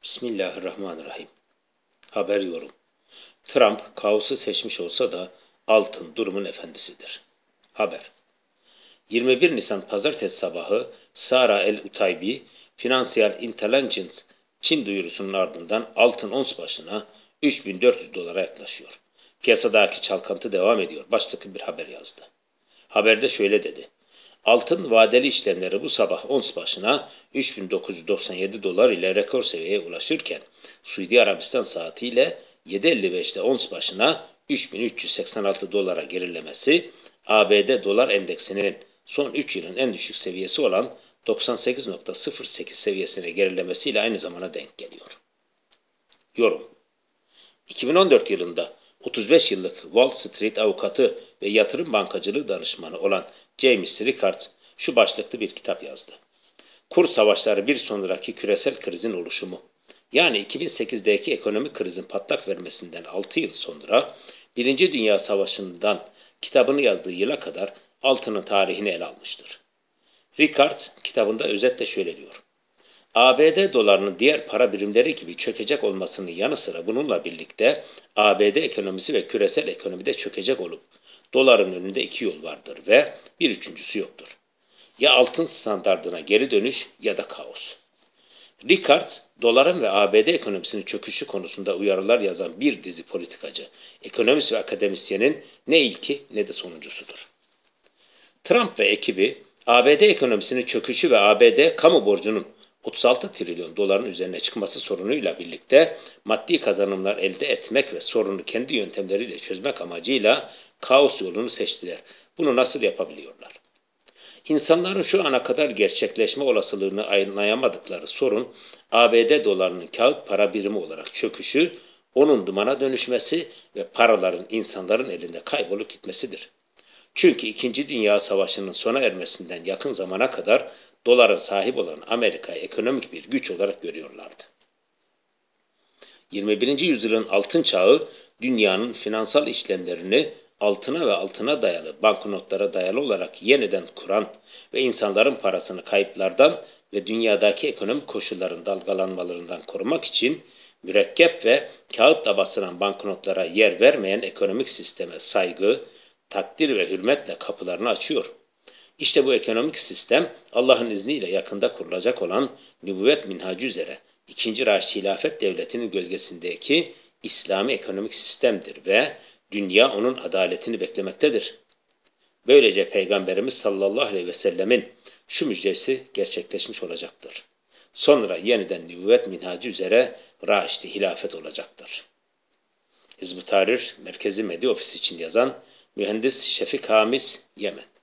Bismillahirrahmanirrahim. Haber yorum. Trump kaosu seçmiş olsa da altın durumun efendisidir. Haber. 21 Nisan Pazartesi sabahı Sara El-Utaybi, Financial Intelligence Çin duyurusunun ardından altın ons başına 3.400 dolara yaklaşıyor. Piyasadaki çalkantı devam ediyor. Başlıklı bir haber yazdı. Haberde şöyle dedi. Altın vadeli işlemleri bu sabah ons başına 3.997 dolar ile rekor seviyeye ulaşırken Suudi Arabistan saatiyle 7.55'te ons başına 3.386 dolara gerilemesi ABD dolar endeksinin son 3 yılın en düşük seviyesi olan 98.08 seviyesine gerilemesiyle aynı zamana denk geliyor. Yorum. 2014 yılında 35 yıllık Wall Street avukatı ve yatırım bankacılığı danışmanı olan James Rickards şu başlıklı bir kitap yazdı. Kur savaşları bir sonraki küresel krizin oluşumu. Yani 2008'deki ekonomik krizin patlak vermesinden 6 yıl sonra 1. Dünya Savaşı'ndan kitabını yazdığı yıla kadar altının tarihini ele almıştır. Rickards kitabında özetle şöyle diyor. ABD dolarının diğer para birimleri gibi çökecek olmasının yanı sıra bununla birlikte ABD ekonomisi ve küresel ekonomide çökecek olup doların önünde iki yol vardır ve bir üçüncüsü yoktur. Ya altın standardına geri dönüş ya da kaos. Rickards, doların ve ABD ekonomisinin çöküşü konusunda uyarılar yazan bir dizi politikacı, ekonomist ve akademisyenin ne ilki ne de sonuncusudur. Trump ve ekibi, ABD ekonomisinin çöküşü ve ABD kamu borcunun 36 trilyon doların üzerine çıkması sorunuyla birlikte maddi kazanımlar elde etmek ve sorunu kendi yöntemleriyle çözmek amacıyla kaos yolunu seçtiler. Bunu nasıl yapabiliyorlar? İnsanların şu ana kadar gerçekleşme olasılığını anlayamadıkları sorun, ABD dolarının kağıt para birimi olarak çöküşü, onun dumana dönüşmesi ve paraların insanların elinde kaybolup gitmesidir. Çünkü 2. Dünya Savaşı'nın sona ermesinden yakın zamana kadar dolara sahip olan Amerika'yı ekonomik bir güç olarak görüyorlardı. 21. yüzyılın altın çağı dünyanın finansal işlemlerini altına ve altına dayalı banknotlara dayalı olarak yeniden kuran ve insanların parasını kayıplardan ve dünyadaki ekonomik koşulların dalgalanmalarından korumak için mürekkep ve kağıtla basılan banknotlara yer vermeyen ekonomik sisteme saygı, takdir ve hürmetle kapılarını açıyor. İşte bu ekonomik sistem Allah'ın izniyle yakında kurulacak olan nübüvvet minhacı üzere 2. Raşid Hilafet Devleti'nin gölgesindeki İslami ekonomik sistemdir ve dünya onun adaletini beklemektedir. Böylece Peygamberimiz sallallahu aleyhi ve sellemin şu müjdesi gerçekleşmiş olacaktır. Sonra yeniden nübüvvet minhacı üzere Raşid Hilafet olacaktır. Hizb-ı Tahrir Merkezi Medya Ofisi için yazan Mühendis Şefik Hamiz, Yemen.